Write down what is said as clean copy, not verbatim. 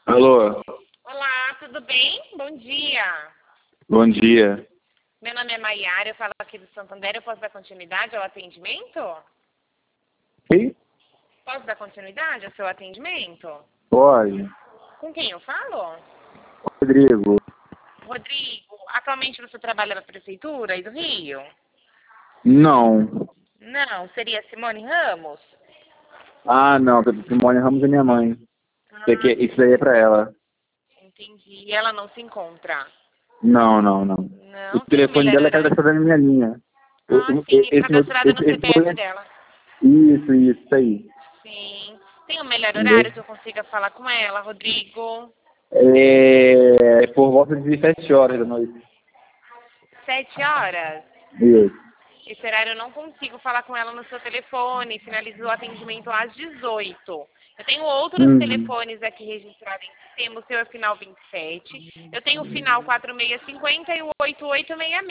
Alô, Olá, tudo bem? Bom dia. bom dia. Meu nome é Maiara, eu falo aqui do Santander. Eu posso dar continuidade ao atendimento? Sim? Posso dar continuidade ao seu atendimento? Pode. Com quem eu falo? Rodrigo. Rodrigo, atualmente você trabalha na Prefeitura aí do Rio? Não. Não, seria Simone Ramos? Ah, não, a Simone Ramos é minha mãe. Ah, Isso daí é pra ela. entendi. E ela não se encontra? Não, não, não. O Não, tem o telefone melhor dela é horário? cadastrado na minha linha. Ah, sim, cadastrada no Esse CPF telefone dela. isso aí. Sim. Tem o melhor Entendeu? horário que eu consiga falar com ela, Rodrigo? É por volta de 17 horas da noite. 7 horas? Isso. Esse horário eu não consigo falar com ela no seu telefone. Finaliza o atendimento às 18. Eu tenho outros Uhum. telefones aqui registrados em sistema. O seu é final 27. Eu tenho o final 4650 e o 8866.